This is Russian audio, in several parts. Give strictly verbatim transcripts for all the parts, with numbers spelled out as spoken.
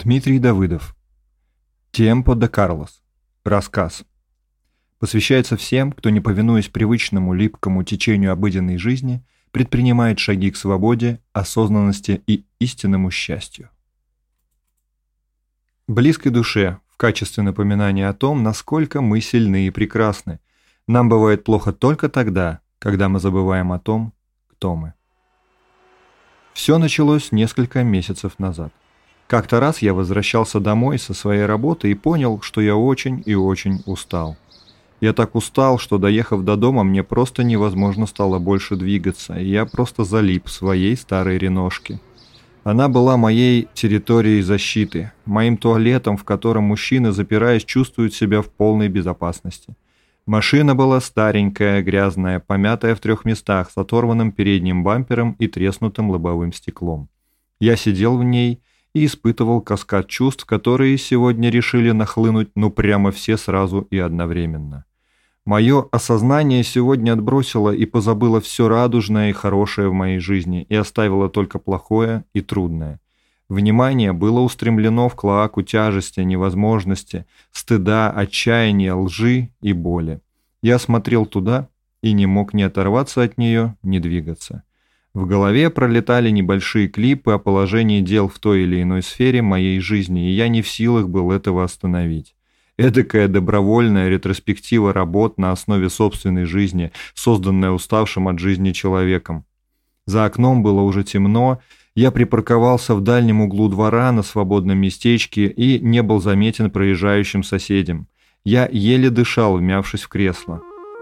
Дмитрий Давыдов. Tiempo de Carlos. Рассказ. Посвящается всем, кто, не повинуясь привычному липкому течению обыденной жизни, предпринимает шаги к свободе, осознанности и истинному счастью. Близкой душе, в качестве напоминания о том, насколько мы сильны и прекрасны. Нам бывает плохо только тогда, когда мы забываем о том, кто мы. Все началось несколько месяцев назад. Как-то раз я возвращался домой со своей работы и понял, что я очень и очень устал. Я так устал, что, доехав до дома, мне просто невозможно стало больше двигаться, и я просто залип в своей старой реношке. Она была моей территорией защиты, моим туалетом, в котором мужчины, запираясь, чувствуют себя в полной безопасности. Машина была старенькая, грязная, помятая в трех местах, с оторванным передним бампером и треснутым лобовым стеклом. Я сидел в ней и испытывал каскад чувств, которые сегодня решили нахлынуть ну прямо все сразу и одновременно. Мое осознание сегодня отбросило и позабыло все радужное и хорошее в моей жизни и оставило только плохое и трудное. Внимание было устремлено в клоаку тяжести, невозможности, стыда, отчаяния, лжи и боли. Я смотрел туда и не мог ни оторваться от нее, ни двигаться. В голове пролетали небольшие клипы о положении дел в той или иной сфере моей жизни, и я не в силах был этого остановить. Эдакая добровольная ретроспектива работ на основе собственной жизни, созданная уставшим от жизни человеком. За окном было уже темно, я припарковался в дальнем углу двора на свободном местечке и не был заметен проезжающим соседям. Я еле дышал, вмявшись в кресло.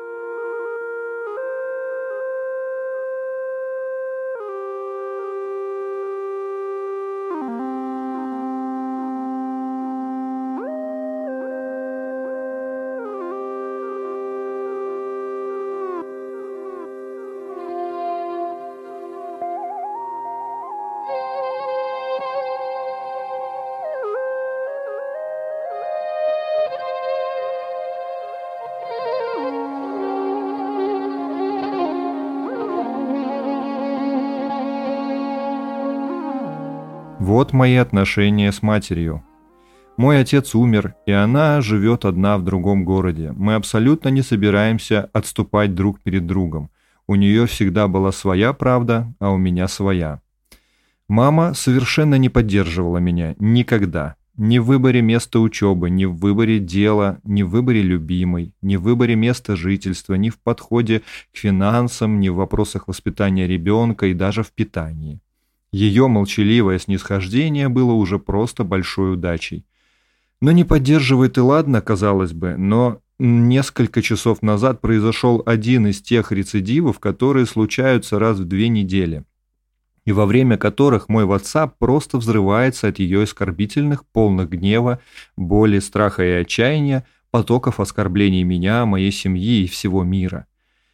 Вот мои отношения с матерью. Мой отец умер, и она живет одна в другом городе. Мы абсолютно не собираемся отступать друг перед другом. У нее всегда была своя правда, а у меня своя. Мама совершенно не поддерживала меня никогда. Ни в выборе места учебы, ни в выборе дела, ни в выборе любимой, ни в выборе места жительства, ни в подходе к финансам, ни в вопросах воспитания ребенка и даже в питании. Ее молчаливое снисхождение было уже просто большой удачей. Но не поддерживает и ладно, казалось бы, но несколько часов назад произошел один из тех рецидивов, которые случаются раз в две недели, и во время которых мой WhatsApp просто взрывается от ее оскорбительных, полных гнева, боли, страха и отчаяния, потоков оскорблений меня, моей семьи и всего мира.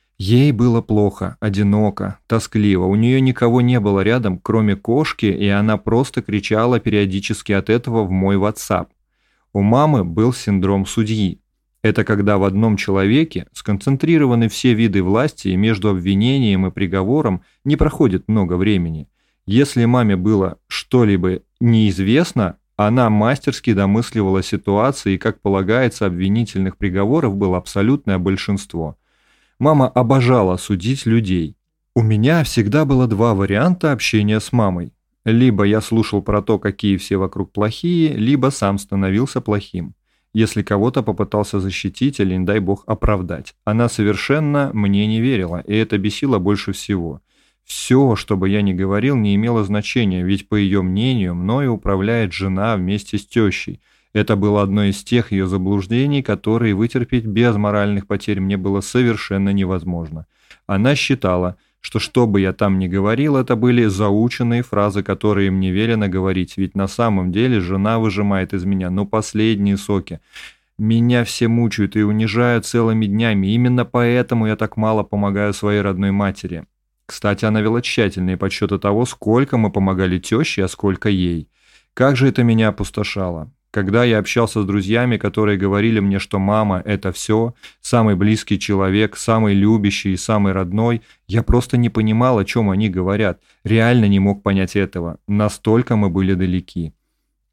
Ей было плохо, одиноко, тоскливо, у нее никого не было рядом, кроме кошки, и она просто кричала периодически от этого в мой WhatsApp. У мамы был синдром судьи. Это когда в одном человеке сконцентрированы все виды власти, и между обвинением и приговором не проходит много времени. Если маме было что-либо неизвестно, она мастерски домысливала ситуации, и, как полагается, обвинительных приговоров было абсолютное большинство. Мама обожала судить людей. У меня всегда было два варианта общения с мамой. Либо я слушал про то, какие все вокруг плохие, либо сам становился плохим, если кого-то попытался защитить или, не дай бог, оправдать. Она совершенно мне не верила, и это бесило больше всего. Все, что бы я ни говорил, не имело значения, ведь, по ее мнению, мною управляет жена вместе с тещей. Это было одно из тех ее заблуждений, которые вытерпеть без моральных потерь мне было совершенно невозможно. Она считала, что что бы я там ни говорил, это были заученные фразы, которые мне велено говорить, ведь на самом деле жена выжимает из меня, ну, последние соки. Меня все мучают и унижают целыми днями, именно поэтому я так мало помогаю своей родной матери. Кстати, она вела тщательные подсчеты того, сколько мы помогали теще, а сколько ей. Как же это меня опустошало. Когда я общался с друзьями, которые говорили мне, что мама – это все, самый близкий человек, самый любящий и самый родной, я просто не понимал, о чем они говорят, реально не мог понять этого, настолько мы были далеки.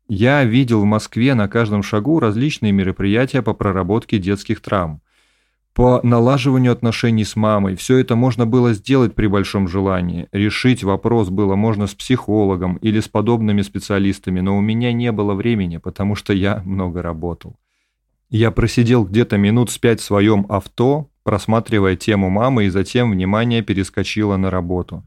Я видел в Москве на каждом шагу различные мероприятия по проработке детских травм, по налаживанию отношений с мамой. Все это можно было сделать при большом желании. Решить вопрос было можно с психологом или с подобными специалистами, но у меня не было времени, потому что я много работал. Я просидел где-то минут с пять в своем авто, просматривая тему мамы, и затем внимание перескочило на работу.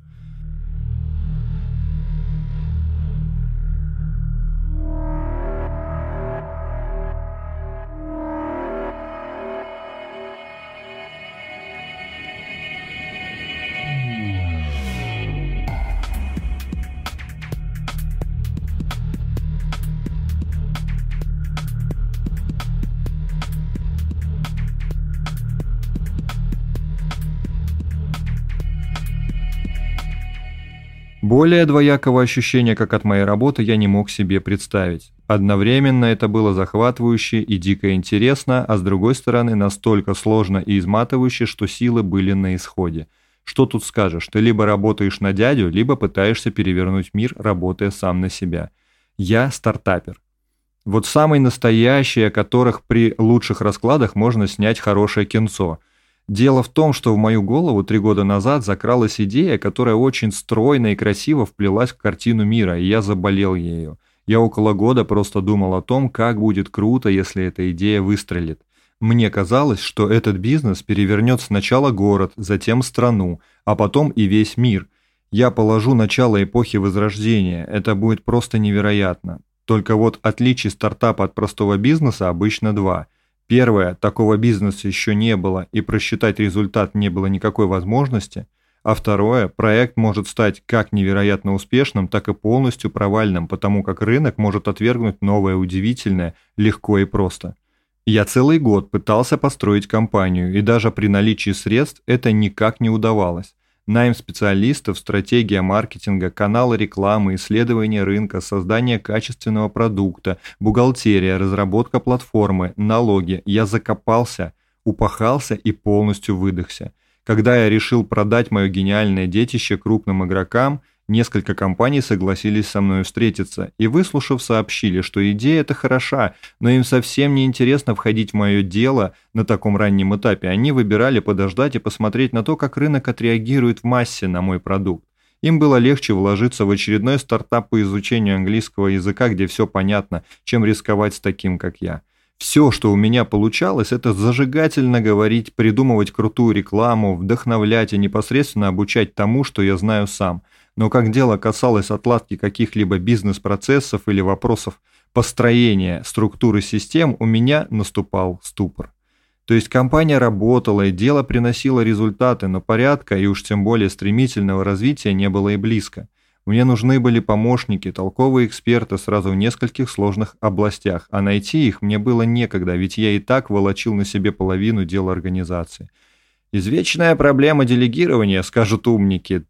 Более двоякого ощущения, как от моей работы, я не мог себе представить. Одновременно это было захватывающе и дико интересно, а с другой стороны настолько сложно и изматывающе, что силы были на исходе. Что тут скажешь, ты либо работаешь на дядю, либо пытаешься перевернуть мир, работая сам на себя. Я стартапер. Вот самый настоящий, о которых при лучших раскладах можно снять хорошее кинцо. Дело в том, что в мою голову три года назад закралась идея, которая очень стройно и красиво вплелась в картину мира, и я заболел ею. Я около года просто думал о том, как будет круто, если эта идея выстрелит. Мне казалось, что этот бизнес перевернет сначала город, затем страну, а потом и весь мир. Я положу начало эпохи Возрождения, это будет просто невероятно. Только вот отличий стартапа от простого бизнеса обычно два – Первое, такого бизнеса еще не было, и просчитать результат не было никакой возможности. А второе, проект может стать как невероятно успешным, так и полностью провальным, потому как рынок может отвергнуть новое удивительное легко и просто. Я целый год пытался построить компанию, и даже при наличии средств это никак не удавалось. Найм специалистов, стратегия маркетинга, каналы рекламы, исследование рынка, создание качественного продукта, бухгалтерия, разработка платформы, налоги. Я закопался, упахался и полностью выдохся. Когда я решил продать мое гениальное детище крупным игрокам, несколько компаний согласились со мной встретиться и, выслушав, сообщили, что идея эта хороша, но им совсем не интересно входить в мое дело на таком раннем этапе. Они выбирали подождать и посмотреть на то, как рынок отреагирует в массе на мой продукт. Им было легче вложиться в очередной стартап по изучению английского языка, где все понятно, чем рисковать с таким, как я. Все, что у меня получалось, это зажигательно говорить, придумывать крутую рекламу, вдохновлять и непосредственно обучать тому, что я знаю сам. Но как дело касалось отладки каких-либо бизнес-процессов или вопросов построения структуры систем, у меня наступал ступор. То есть компания работала и дело приносило результаты, но порядка и уж тем более стремительного развития не было и близко. Мне нужны были помощники, толковые эксперты сразу в нескольких сложных областях, а найти их мне было некогда, ведь я и так волочил на себе половину дела организации. Извечная проблема делегирования, скажут умники.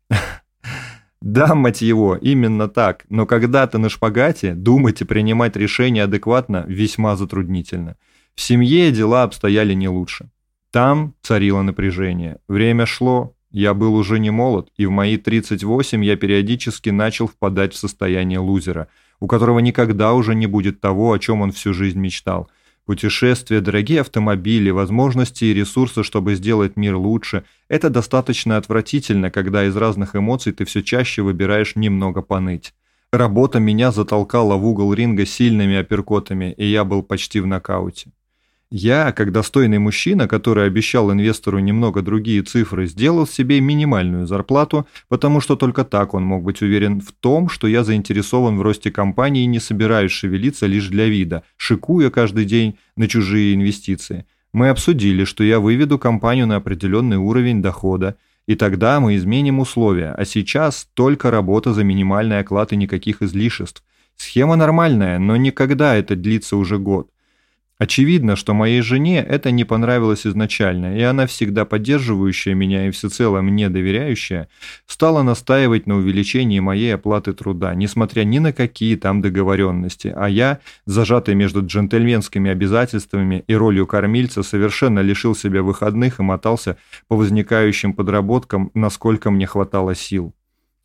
Да, мать его, именно так, но когда ты на шпагате, думать и принимать решения адекватно весьма затруднительно. В семье дела обстояли не лучше. Там царило напряжение. Время шло, я был уже не молод, и в мои тридцать восемь я периодически начал впадать в состояние лузера, у которого никогда уже не будет того, о чем он всю жизнь мечтал. Путешествия, дорогие автомобили, возможности и ресурсы, чтобы сделать мир лучше – это достаточно отвратительно, когда из разных эмоций ты все чаще выбираешь немного поныть. Работа меня затолкала в угол ринга сильными апперкотами, и я был почти в нокауте. Я, как достойный мужчина, который обещал инвестору немного другие цифры, сделал себе минимальную зарплату, потому что только так он мог быть уверен в том, что я заинтересован в росте компании и не собираюсь шевелиться лишь для вида, шикуя каждый день на чужие инвестиции. Мы обсудили, что я выведу компанию на определенный уровень дохода, и тогда мы изменим условия, а сейчас только работа за минимальный оклад и никаких излишеств. Схема нормальная, но никогда это длится уже год. Очевидно, что моей жене это не понравилось изначально, и она, всегда поддерживающая меня и всецело мне доверяющая, стала настаивать на увеличении моей оплаты труда, несмотря ни на какие там договоренности, а я, зажатый между джентльменскими обязательствами и ролью кормильца, совершенно лишил себя выходных и мотался по возникающим подработкам, насколько мне хватало сил.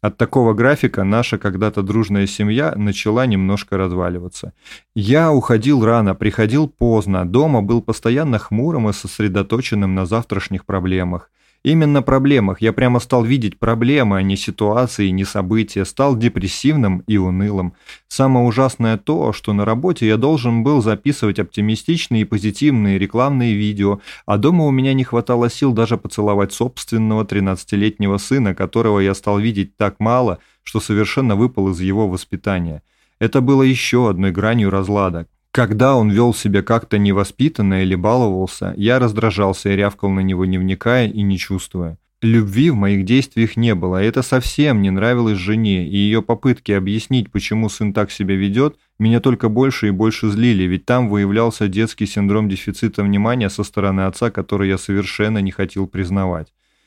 От такого графика наша когда-то дружная семья начала немножко разваливаться. Я уходил рано, приходил поздно, дома был постоянно хмурым и сосредоточенным на завтрашних проблемах. Именно проблемах. Я прямо стал видеть проблемы, а не ситуации, не события. Стал депрессивным и унылым. Самое ужасное то, что на работе я должен был записывать оптимистичные и позитивные рекламные видео, а дома у меня не хватало сил даже поцеловать собственного тринадцатилетнего сына, которого я стал видеть так мало, что совершенно выпал из его воспитания. Это было еще одной гранью разлада. Когда он вел себя как-то невоспитанно или баловался, я раздражался и рявкал на него, не вникая и не чувствуя. Любви в моих действиях не было, и это совсем не нравилось жене, и ее попытки объяснить, почему сын так себя ведет, меня только больше и больше злили, ведь там выявлялся детский синдром дефицита внимания со стороны отца, который я совершенно не хотел признавать.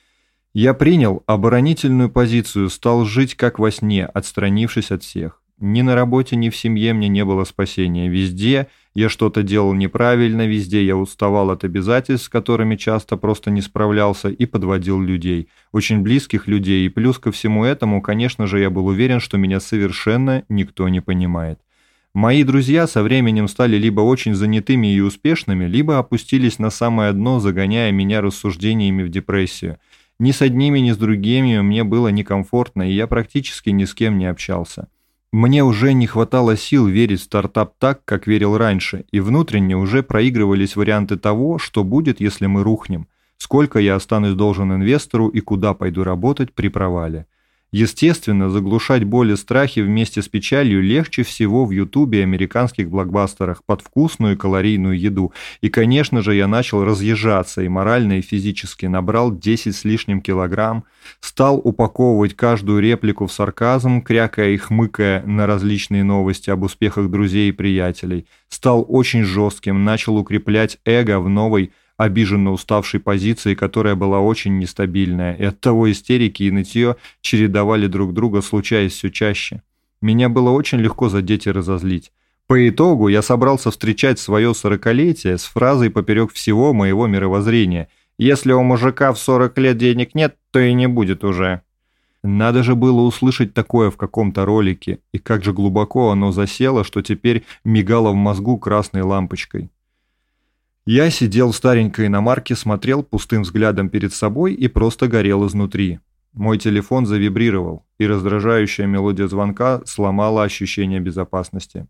Я принял оборонительную позицию, стал жить как во сне, отстранившись от всех. Ни на работе, ни в семье мне не было спасения. Везде я что-то делал неправильно, везде я уставал от обязательств, с которыми часто просто не справлялся, и подводил людей, очень близких людей, и плюс ко всему этому, конечно же, я был уверен, что меня совершенно никто не понимает. Мои друзья со временем стали либо очень занятыми и успешными, либо опустились на самое дно, загоняя меня рассуждениями в депрессию. Ни с одними, ни с другими мне было некомфортно, и я практически ни с кем не общался. Мне уже не хватало сил верить в стартап так, как верил раньше, и внутренне уже проигрывались варианты того, что будет, если мы рухнем, сколько я останусь должен инвестору и куда пойду работать при провале. Естественно, заглушать боль и страхи вместе с печалью легче всего в ютубе и американских блокбастерах под вкусную и калорийную еду. И, конечно же, я начал разъезжаться и морально, и физически, набрал десять с лишним килограмм, стал упаковывать каждую реплику в сарказм, крякая и хмыкая на различные новости об успехах друзей и приятелей, стал очень жестким, начал укреплять эго в новой, обиженно уставшей позиции, которая была очень нестабильная, и оттого истерики и нытье чередовали друг друга, случаясь все чаще. Меня было очень легко задеть и разозлить. По итогу я собрался встречать свое сорокалетие с фразой поперек всего моего мировоззрения: «Если у мужика в сорок лет денег нет, то и не будет уже». Надо же было услышать такое в каком-то ролике, и как же глубоко оно засело, что теперь мигало в мозгу красной лампочкой. Я сидел в старенькой иномарке, смотрел пустым взглядом перед собой и просто горел изнутри. Мой телефон завибрировал, и раздражающая мелодия звонка сломала ощущение безопасности.